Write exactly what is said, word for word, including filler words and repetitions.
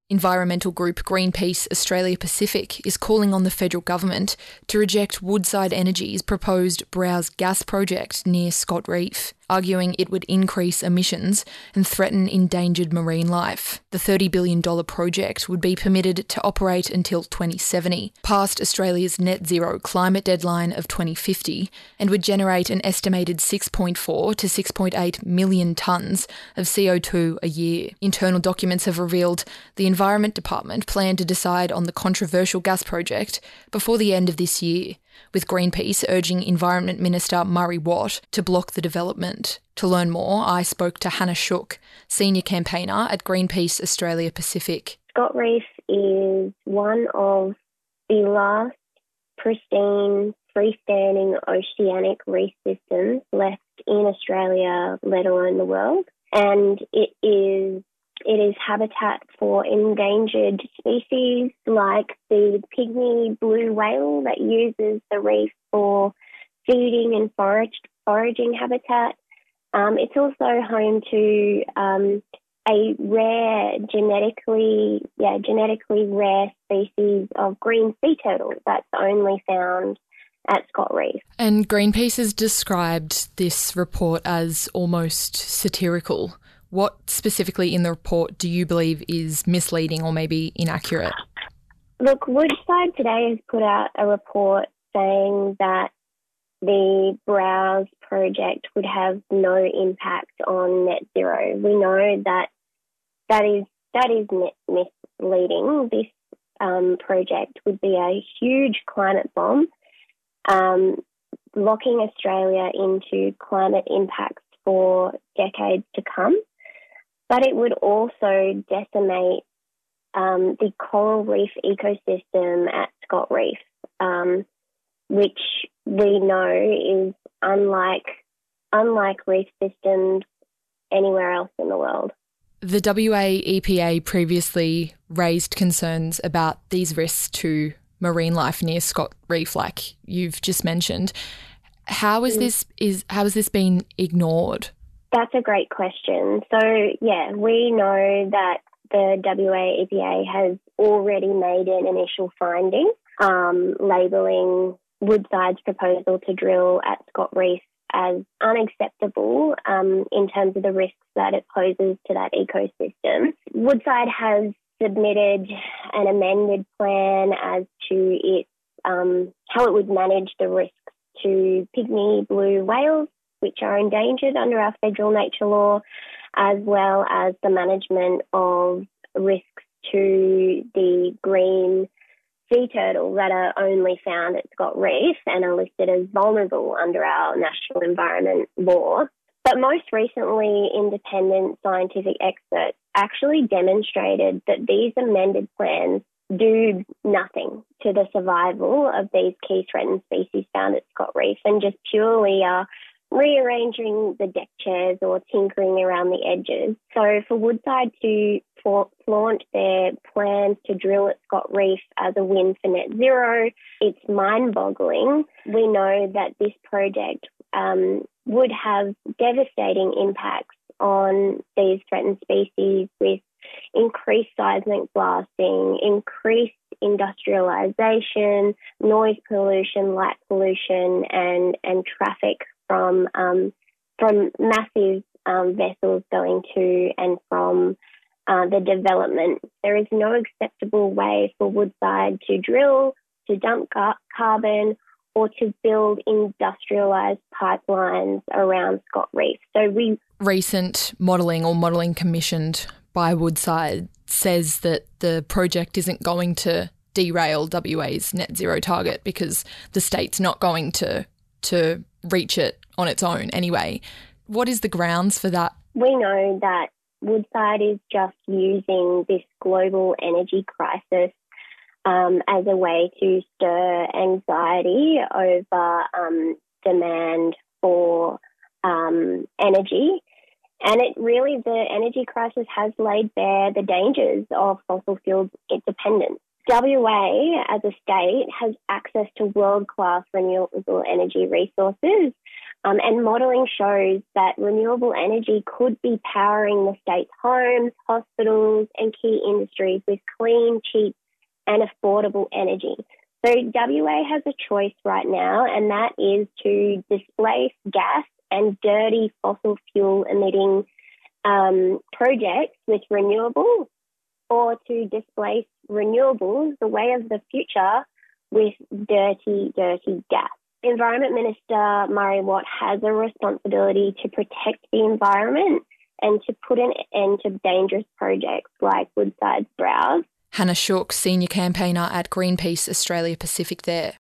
Environmental group Greenpeace Australia Pacific is calling on the federal government to reject Woodside Energy's proposed Browse gas project near Scott Reef, arguing it would increase emissions and threaten endangered marine life. The thirty billion dollars project would be permitted to operate until twenty seventy, past Australia's net zero climate deadline of twenty fifty, and would generate an estimated six point four to six point eight million tonnes of C O two a year. Internal documents have revealed the Environment Department plan to decide on the controversial gas project before the end of this year, with Greenpeace urging Environment Minister Murray Watt to block the development. To learn more, I spoke to Hannah Shook, Senior Campaigner at Greenpeace Australia Pacific. Scott Reef is one of the last pristine, freestanding oceanic reef systems left in Australia, let alone the world. And it is It is habitat for endangered species like the pygmy blue whale that uses the reef for feeding and forage, foraging habitat. Um, it's also home to um, a rare, genetically, yeah, genetically rare species of green sea turtle that's only found at Scott Reef. And Greenpeace has described this report as almost satirical. What specifically in the report do you believe is misleading or maybe inaccurate? Look, Woodside today has put out a report saying that the Browse project would have no impact on net zero. We know that that is that is misleading. This um, project would be a huge climate bomb, um, locking Australia into climate impacts for decades to come. But it would also decimate um, the coral reef ecosystem at Scott Reef, um, which we know is unlike unlike reef systems anywhere else in the world. The W A E P A previously raised concerns about these risks to marine life near Scott Reef, like you've just mentioned. How is this is how has this been ignored? That's a great question. So, yeah, we know that the W A E P A has already made an initial finding um, labelling Woodside's proposal to drill at Scott Reef as unacceptable um, in terms of the risks that it poses to that ecosystem. Woodside has submitted an amended plan as to its um, how it would manage the risks to pygmy blue whales, which are endangered under our federal nature law, as well as the management of risks to the green sea turtle that are only found at Scott Reef and are listed as vulnerable under our national environment law. But most recently, independent scientific experts actually demonstrated that these amended plans do nothing to the survival of these key threatened species found at Scott Reef and just purely are rearranging the deck chairs or tinkering around the edges. So for Woodside to flaunt their plans to drill at Scott Reef as a win for net zero, it's mind-boggling. We know that this project um, would have devastating impacts on these threatened species with increased seismic blasting, increased industrialisation, noise pollution, light pollution, and, and traffic from um, from massive um, vessels going to and from uh, the development. There is no acceptable way for Woodside to drill, to dump car- carbon, or to build industrialised pipelines around Scott Reef. So we recent modelling or modelling commissioned by Woodside says that the project isn't going to derail W A's net zero target because the state's not going to to reach it on its own anyway. What is the grounds for that? We know that Woodside is just using this global energy crisis um, as a way to stir anxiety over um, demand for um, energy. And it really, the energy crisis has laid bare the dangers of fossil fuel dependence. W A, as a state, has access to world-class renewable energy resources, Um, and modelling shows that renewable energy could be powering the state's homes, hospitals and key industries with clean, cheap and affordable energy. So W A has a choice right now, and that is to displace gas and dirty fossil fuel emitting um, projects with renewables, or to displace renewables, the way of the future, with dirty, dirty gas. Environment Minister Murray Watt has a responsibility to protect the environment and to put an end to dangerous projects like Woodside's Browse. Hannah Shook, Senior Campaigner at Greenpeace Australia Pacific there.